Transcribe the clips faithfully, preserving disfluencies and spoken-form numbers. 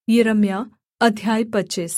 यिर्मयाह अध्याय पच्चीस।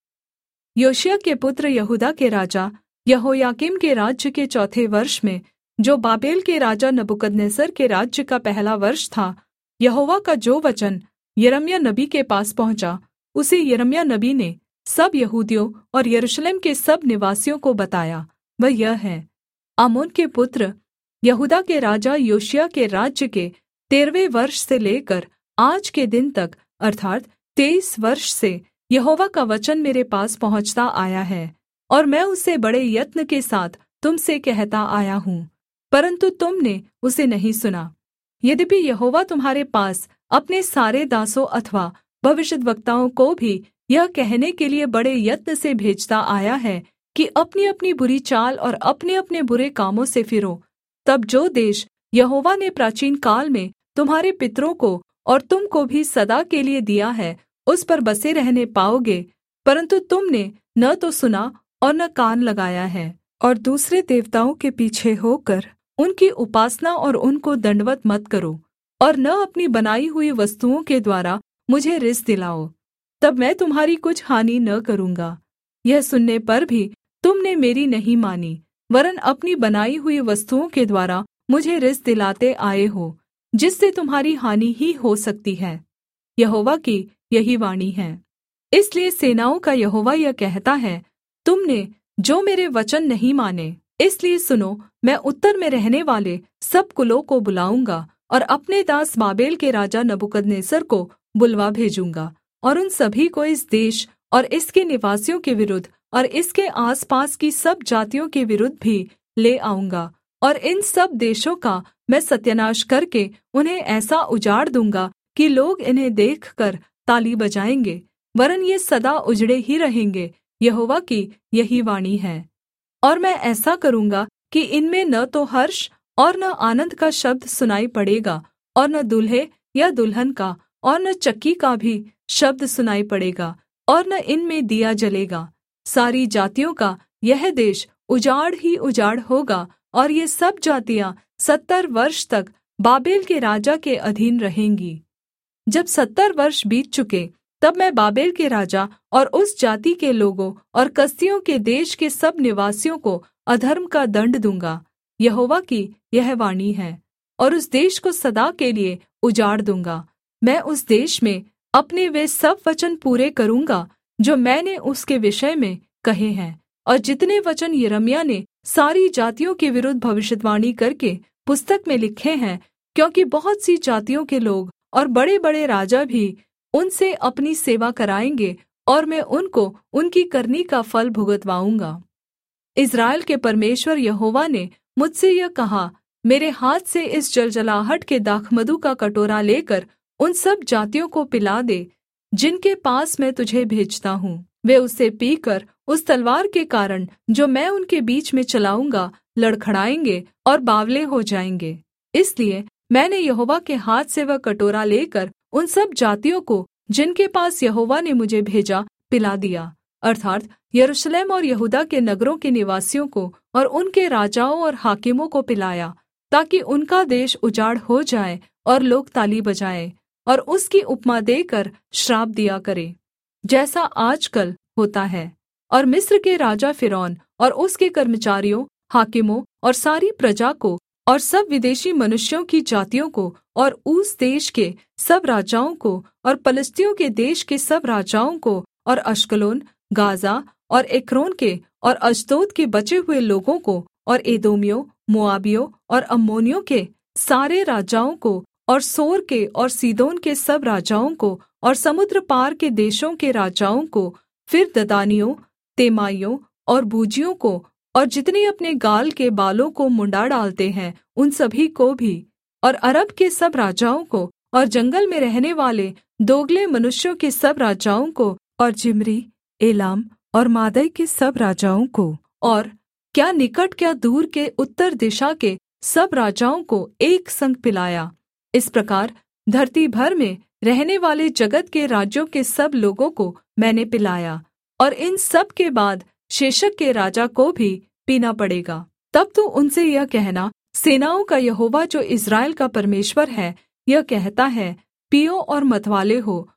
योशिय्याह के पुत्र यहूदा के राजा यहोयाकीम के राज्य के चौथे वर्ष में, जो बाबेल के राजा नबूकदनेस्सर के राज्य का पहला वर्ष था, यहोवा का जो वचन यिर्मयाह नबी के पास पहुँचा, उसे यिर्मयाह नबी ने सब यहूदियों और यरूशलेम के सब निवासियों को बताया। वह यह है: आमोन के पुत्र यहूदा के राजा योशिय्याह के राज्य के तेरहवें वर्ष से लेकर आज के दिन तक, अर्थात् तेईस वर्ष से यहोवा का वचन मेरे पास पहुँचता आया है, और मैं उसे बड़े यत्न के साथ तुम से कहता आया हूँ, परन्तु तुमने उसे नहीं सुना। यद्यपि यहोवा तुम्हारे पास अपने सारे दासों अथवा भविष्यद्वक्ताओं को भी यह कहने के लिये बड़े यत्न से भेजता आया है कि अपनी-अपनी बुरी चाल और अपने-अपने बुरे कामों से फिरो, तब जो देश यहोवा ने प्राचीन काल में तुम्हारे पितरों को और तुम को भी सदा के लिये दिया है, उस पर बसे रहने पाओगे, परन्तु तुमने न तो सुना और न कान लगाया है, और दूसरे देवताओं के पीछे होकर उनकी उपासना और उनको दण्डवत् मत करो, और न अपनी बनाई हुई वस्तुओं के द्वारा मुझे रिस दिलाओ, तब मैं तुम्हारी कुछ हानि न करूँगा। यह सुनने पर भी तुमने मेरी नहीं मानी, वरन् अपनी बनाई हुई वस्तुओं के द्वारा मुझे रिस दिलाते आए हो, जिससे तुम्हारी हानि ही हो सकती है। यहोवा की यही वाणी है। इसलिए सेनाओं का यहोवा यह कहता है, तुमने जो मेरे वचन नहीं माने, इसलिए सुनो, मैं उत्तर में रहने वाले सब कुलों को बुलाऊँगा और अपने दास बाबेल के राजा नबूकदनेस्सर को बुलवा भेजूँगा, और उन सभी को इस देश और इसके निवासियों के विरुद्ध और इसके आसपास की सब जातियों के विरुद्ध भी ले आऊँगा, और इन सब देशों का मैं सत्यानाश करके उन्हें ऐसा उजाड़ दूँगा कि लोग इन्हें देखकर ताली बजाएँगे, वरन् ये सदा उजड़े ही रहेंगे। यहोवा की यही वाणी है। और मैं ऐसा करूँगा कि इनमें न तो हर्ष और न आनन्द का शब्द सुनाई पड़ेगा, और न दूल्हे या दुल्हन का और न चक्की का भी शब्द सुनाई पड़ेगा, और न इनमें दिया जलेगा। सारी जातियों का यह देश उजाड़ ही उजाड़ होगा, और ये सब जातियाँ सत्तर वर्ष तक बाबेल के राजा के अधीन रहेंगी। जब सत्तर वर्ष बीत चुके, तब मैं बाबेल के राजा और उस जाति के लोगों और कसदियों के देश के सब निवासियों को अधर्म का दण्ड दूँगा। यहोवा की यह वाणी है। और उस देश को सदा के लिए उजाड़ दूँगा। मैं उस देश में अपने वे सब वचन पूरे करूँगा जो मैंने उसके विषय में कहे हैं, और जितने वचन यिर्मयाह ने सारी जातियों के विरुद्ध भविष्यद्वाणी करके पुस्तक में लिखे हैं, क्योंकि बहुत सी जातियों के लोग और बड़े-बड़े राजा भी उनसे अपनी सेवा कराएँगे, और मैं उनको उनकी करनी का फल भुगतवाऊँगा। इस्राएल के परमेश्वर यहोवा ने मुझसे यह कहा, मेरे हाथ से इस जलजलाहट के दाखमधु का कटोरा लेकर उन सब जातियों को पिला दे जिनके पास मैं तुझे भेजता हूँ। वे उसे पीकर उस तलवार के कारण जो मैं उनके बीच में चलाऊँगा लड़खड़ाएँगे और बावले हो जाएँगे। इसलिए मैंने यहोवा के हाथ से वह कटोरा लेकर उन सब जातियों को जिनके पास यहोवा ने मुझे भेजा पिला दिया, अर्थात् यरूशलेम और यहूदा के नगरों के निवासियों को और उनके राजाओं और हाकिमों को पिलाया, ताकि उनका देश उजाड़ हो जाए और लोग ताली बजाएं और उसकी उपमा देकर श्राप दिया करें, जैसा आजकल होता है। और मिस्र के राजा फ़िरौन और उसके कर्मचारियों, हाकिमों और सारी प्रजा को और सब विदेशी मनुष्यों की जातियों को और ऊस देश के सब राजाओं को और पलिश्तियों के देश के सब राजाओं को और अश्कलोन, गाज़ा और एक्रोन के और अश्दोद के बचे हुए लोगों को और एदोमियों, मोआबियों और अम्मोनियों के सारे राजाओं को और सोर के और सीदोन के सब राजाओं को और समुद्र पार के देशों के राजाओं को, फिर ददानियों, तेमाइयों और बूजियों को, और जितने अपने गाल के बालों को मुँण्डा डालते हैं उन सभी को भी, और अरब के सब राजाओं को, और जंगल में रहने वाले दोगले मनुष्यों के सब राजाओं को, और जिम्री, एलाम और मादै के सब राजाओं को, और क्या निकट क्या दूर के उत्तर दिशा के सब राजाओं को एक संग पिलाया। इस प्रकार धरती भर में रहने वाले जगत के राज्यों के सब लोगों को मैंने पिलाया, और इन सब के बाद शेशक के राजा को भी पीना पड़ेगा। तब तो उनसे यह कहना, सेनाओं का यहोवा जो इस्राएल का परमेश्वर है यह कहता है, पियो और मतवाले हो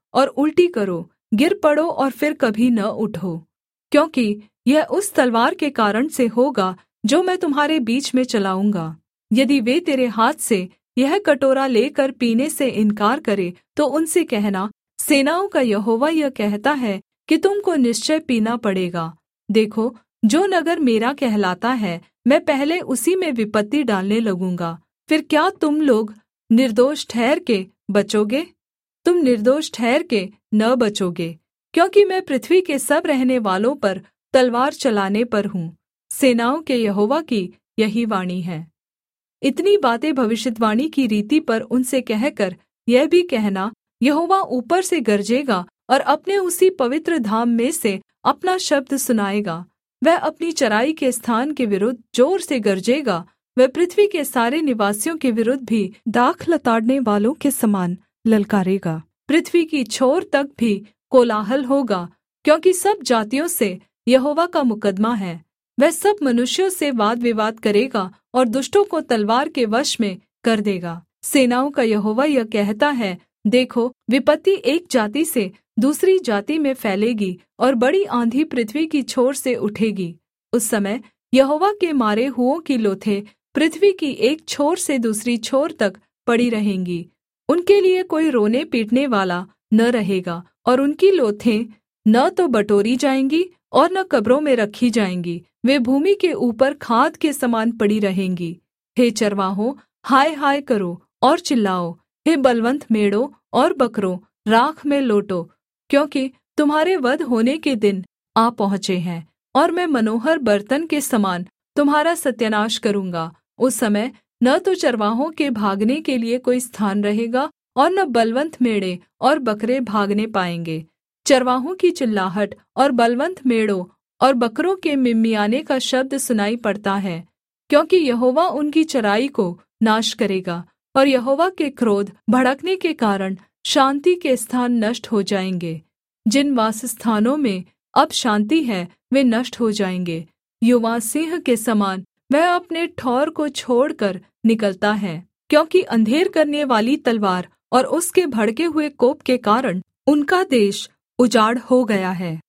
और उल्टी करो, गिर पड़ो और फिर कभी न उठो। क्योंकि यह उस तलवार के कारण से होगा जो मैं तुम्हारे बीच में चलाऊँगा। यदि वे तेरे हाथ से यह कटोरा लेकर पीने से इन्कार करें, तो उनसे कहना, सेनाओं का यहोवा यह कहता है कि तुम को निश्चय पीना पड़ेगा। देखो, जो नगर मेरा कहलाता है, मैं पहले उसी में विपत्ति डालने लगूँगा। फिर क्या तुम लोग निर्दोष ठहर के बचोगे? तुम निर्दोष ठहर के न बचोगे, क्योंकि मैं पृथ्वी के सब रहने वालों पर तलवार चलाने पर हूँ। सेनाओं के यहोवा की यही वाणी है। इतनी बातें भविष्यद्वाणी की रीति पर उनसे कहकर यह भी कहना, यहोवा ऊपर से गरजेगा और अपने उसी पवित्र धाम में से अपना शब्द सुनाएगा। वह अपनी चराई के स्थान के विरुद्ध जोर से गरजेगा। वह पृथ्वी के सारे निवासियों के विरुद्ध भी दाख लताड़ने वालों के समान ललकारेगा। पृथ्वी की छोर तक भी कोलाहल होगा, क्योंकि सब जातियों से यहोवा का मुकद्दमा है। वह सब मनुष्यों से वाद विवाद करेगा और दुष्टों को तलवार के वश में कर देगा। सेनाओं का यहोवा यह कहता है, देखो, विपत्ति एक जाति से दूसरी जाति में फैलेगी और बड़ी आँधी पृथ्वी की छोर से उठेगी। उस समय यहोवा के मारे हुओं की लोथें पृथ्वी की एक छोर से दूसरी छोर तक पड़ी रहेंगी। उनके लिए कोई रोने पीटने वाला न रहेगा, और उनकी लोथें न तो बटोरी जाएंगी और न कब्रों में रखी जाएंगी। वे भूमि के ऊपर खाद के समान पड़ी रहेंगी। हे चरवाहों, हाय हाय करो और चिल्लाओ। हे बलवन्त मेढ़ों और बकरों, राख में लौटो, क्योंकि तुम्हारे वध होने के दिन आ पहुँचे हैं, और मैं मनोहर बर्तन के समान तुम्हारा सत्यानाश करूँगा। उस समय न तो चरवाहों के भागने के लिए कोई स्थान रहेगा, और न बलवन्त मेढ़े और बकरे भागने पाएंगे। चरवाहों की चिल्लाहट और बलवन्त मेढ़ों और बकरों के मिमियाने का शब्द सुनाई पड़ता है, क्योंकि यहोवा उनकी चराई को नाश करेगा, और यहोवा के क्रोध भड़कने के कारण शान्ति के स्थान नष्ट हो जाएंगे। जिन वासस्थानों में अब शान्ति है, वे नष्ट हो जाएंगे। युवा सिंह के समान वह अपने ठौर को छोड़कर निकलता है, क्योंकि अंधेर करने वाली तलवार और उसके भड़के हुए कोप के कारण उनका देश उजाड़ हो गया है।